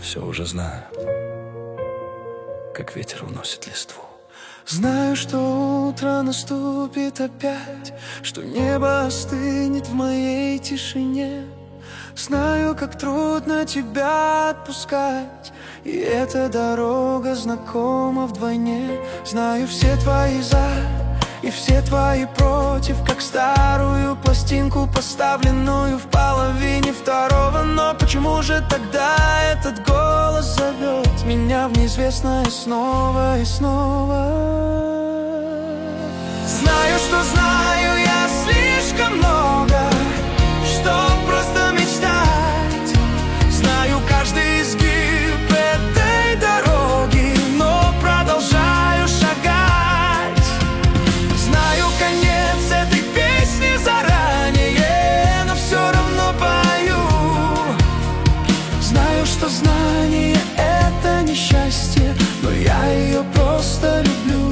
все уже знаю, как ветер уносит листву. Знаю, что утро наступит опять, что небо остынет в моей тишине. Знаю, как трудно тебя отпускать, и эта дорога знакома вдвойне. Знаю все твои «за» и все твои «против», как старую пластинку, поставленную в половине второго. Но почему же тогда этот голос зовет меня в неизвестное снова и снова? Знаю, что знаю я слишком много, чтоб просто мечтать. Знаю каждый изгиб этой дороги, но продолжаю шагать. Знаю конец этой песни заранее, но все равно пою. Знаю, что знание — это не счастье, но я ее просто люблю.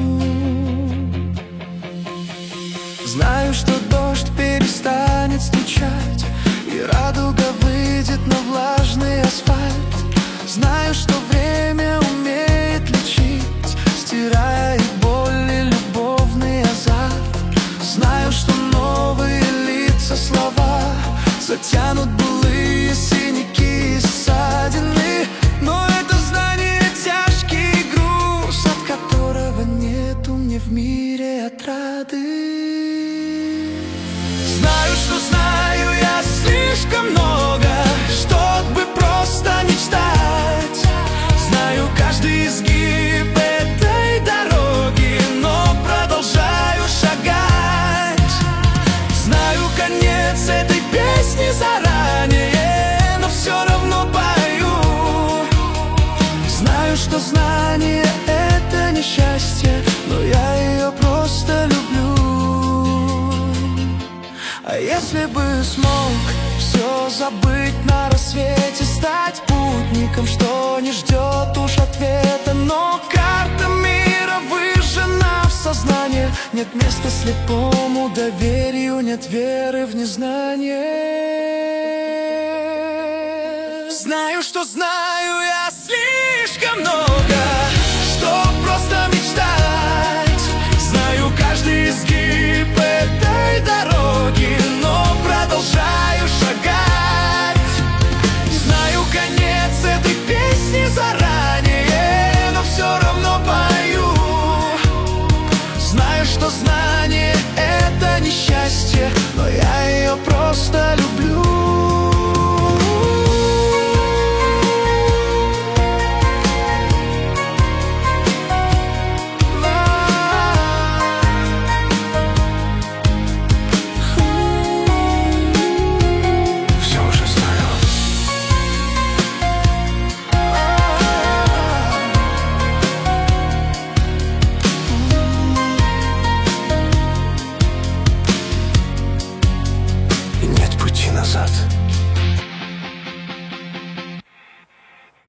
Знаю, что дождь перестанет стучать, и радуга выйдет на влажный асфальт. Знаю, что время умеет лечить, стирая и боль, и любовный азарт. Знаю, что новые лица, слова затянут былые синяки и ссадины. Но это знание — тяжкий груз, от которого нету мне в мире отрады. Знаю, что знаю я слишком много, чтобы просто мечтать. Знаю каждый изгиб этой дороги, но продолжаю шагать. Знаю конец этой песни заранее, но все равно пою. Знаю, что знание — это не счастье, но я ее просто люблю. А если бы смог все забыть на рассвете, стать путником, что не ждет уж ответа? Но карта мира выжжена в сознание, нет места слепому доверию, нет веры в незнание. Знаю, что знаю я слишком много,